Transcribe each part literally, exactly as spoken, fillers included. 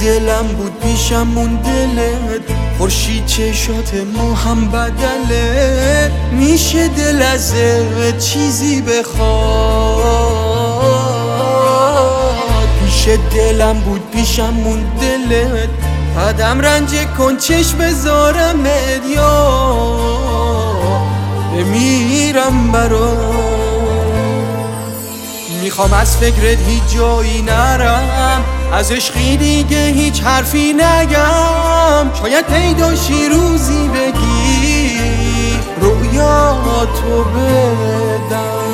دلم بود پیشم اون دلت، خورشید چشات ما هم بدله. میشه دل ازت چیزی بخواد، پیش دلم بود پیشم اون دلت، قدم رنج کن چشم بذارمت، یا بمیرم برات. میخوام از فکرت هیچ جایی نرم، از عشقی دیگه هیچ حرفی نگم. شاید پیداشی روزی بگی رویاتو بدم.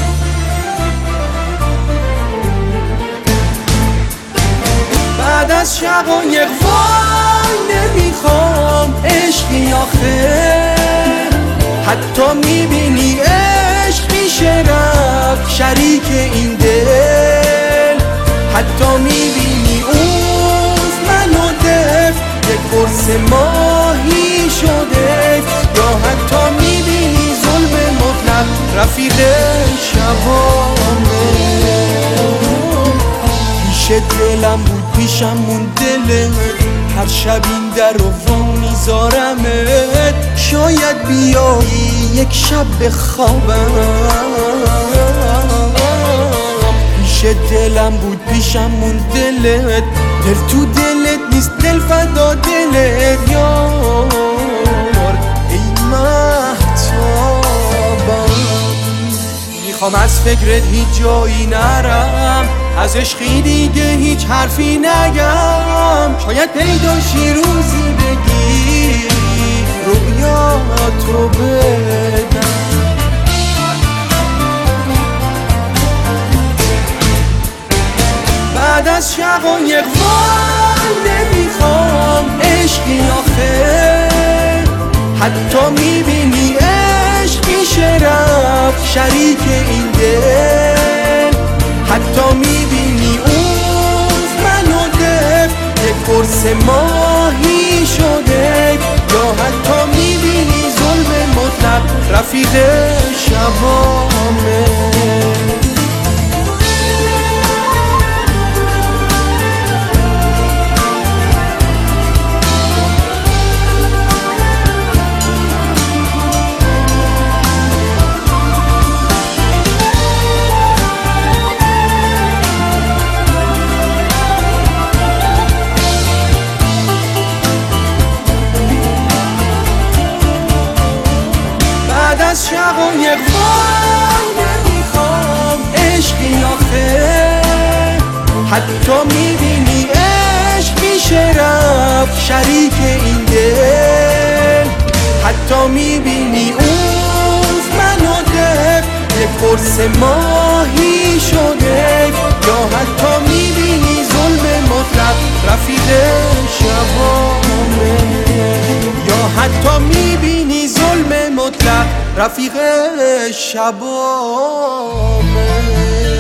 بعد از شقایق وای نمیخوام عشقی آخه، حتی میبینی عشق میشه رفت شریک این دل. حتی میبینی اوز منو دف یک قرص ماهی شده، یا حتی میبینی ظلم مطلق رفیق شبامه. پیش دلم بود پیشم اون دلت، هر شب این در رو وا میذارمت. شاید بیایی یک شب بخوابم، پیش دلم بود پیشم اون دلت، دل تو دلت نیست دل فدا دلت، یار ای مهتابم. میخوام از فکرت هیچ جایی نرم، از عشقی دیگه هیچ حرفی نگم. شاید پیداشی روزی بگی رویاتو بدم. بعد از شقایق وای نمیخوام عشقی آخه، حتی میبینی عشق میشه رفت شریک این دل. حتی میبینی اوز منو دف یک قرص ماهی شده، یا حتی میبینی ظلم مطلق رفیق شبامه. از شقایق وای نمیخوام عشقی آخه، حتی میبینی عشق میشه رفت شریک این دل. حتی میبینی اوز منو دف یک قرص ماهی شده، یا حتی میبینی ظلم مطلق رفیق شبامه، یا حتی میبینی ظلم مطلق رفیق شبامه.